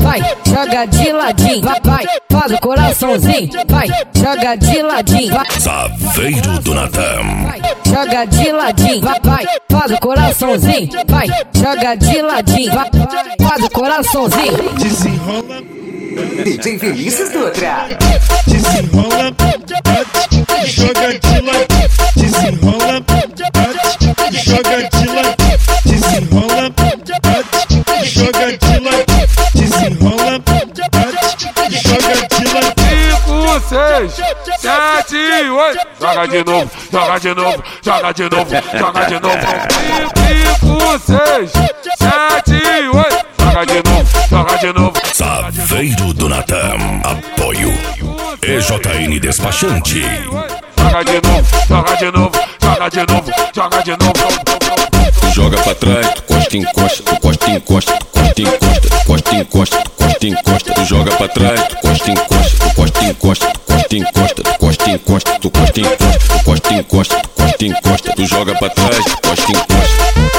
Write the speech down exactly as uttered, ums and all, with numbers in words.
vai, joga de ladinho, vai, vai, faz o coraçãozinho, vai, joga de ladinho, vai, Saveiro do Natan, vai, joga de ladinho, vai, vai, faz o coraçãozinho, vai, joga de ladinho, vai, faz o coraçãozinho. Desenrola D J Vinícius Dutra. Desenrola, joga de ladinho. Desenrola, joga de ladinho. Desenrola, joga de ladinho. Desenrola, joga de ladinho. Cinco, seis, sete, oito. Joga de novo, joga de novo, joga de novo, joga de novo. Cinco, seis, sete, oito. Joga de novo, joga de novo. Saveiro do Natan, apoio E J N Despachante. Joga de novo, joga de novo, joga de novo, joga de novo. Tu joga pra trás, tu costa encosta, tu costa encosta, tu costa encosta, tu costa encosta, tu costa encosta, tu joga pra trás, tu costa encosta, tu costa encosta, tu costa encosta, tu costa encosta, tu costa encosta, tu costa encosta, tu costa encosta, tu joga pra trás, tu costa encosta.